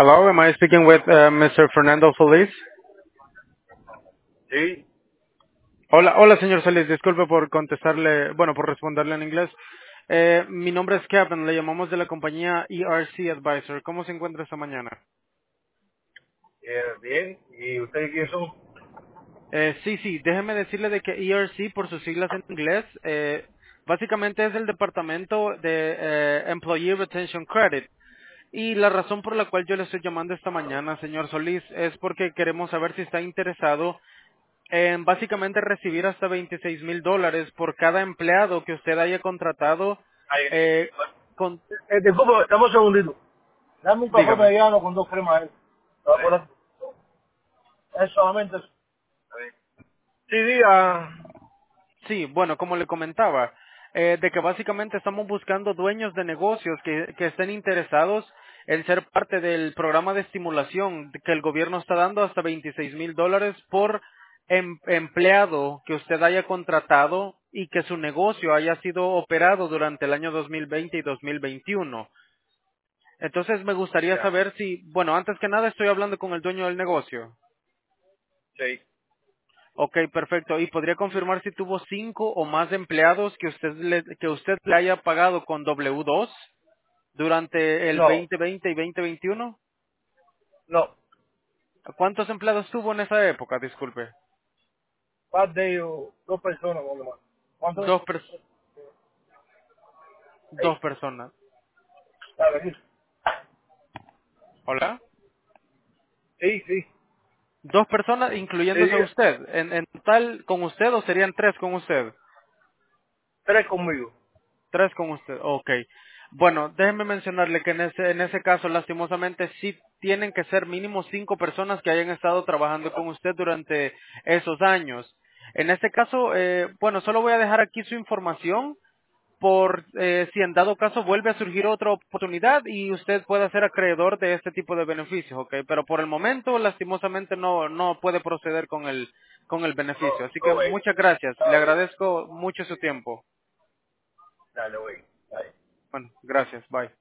Hello, am I speaking with Mr. Fernando Solis? Sí, Hola, hola, señor Solis. Disculpe por contestarle, bueno, por responderle en inglés. Mi nombre es Kevin, le llamamos de la compañía ERC Advisor. ¿Cómo se encuentra esta mañana? bien. ¿Y ustedes quiénes son? Sí, déjeme decirle de que ERC, por sus siglas en inglés, básicamente es el departamento de Employee Retention Credit. Y la razón por la cual yo le estoy llamando esta mañana, señor Solís, es porque queremos saber si está interesado en básicamente recibir hasta $26,000 por cada empleado que usted haya contratado. Ay, eh, con, disculpa, dame un segundito. Dame un café dígame. mediano con dos cremas. Ahora, es solamente eso. Sí, diga. Sí, bueno, como le comentaba, de que básicamente estamos buscando dueños de negocios que estén interesados en ser parte del programa de estimulación que el gobierno está dando hasta $26,000 por empleado que usted haya contratado y que su negocio haya sido operado durante el año 2020 y 2021. Entonces me gustaría Ya, saber si, bueno, antes que nada estoy hablando con el dueño del negocio. sí. Ok, perfecto. ¿Y podría confirmar si tuvo 5 o más empleados que usted le haya pagado con W2 durante el No, 2020 y 2021? no. ¿Cuántos empleados tuvo en esa época? Disculpe. Más de ellos, dos personas, por lo menos. ¿Cuánto es? Dos, pers- Sí, dos personas. a ver, ¿Hola? sí, sí. Dos personas, Sí, incluyéndose a diga. usted. ¿En total con usted o serían tres con usted? Tres conmigo. Tres con usted, ok. Bueno, déjeme mencionarle que en ese caso, lastimosamente, sí tienen que ser mínimo 5 personas que hayan estado trabajando con usted durante esos años. En este caso, bueno, solo voy a dejar aquí su información por si en dado caso vuelve a surgir otra oportunidad y usted pueda ser acreedor de este tipo de beneficios, ok. Pero por el momento, lastimosamente, no puede proceder con el beneficio. Así que Güey. muchas gracias. Le Está bien. agradezco mucho su tiempo. Dale, güey. Dale. Bueno, gracias. Bye.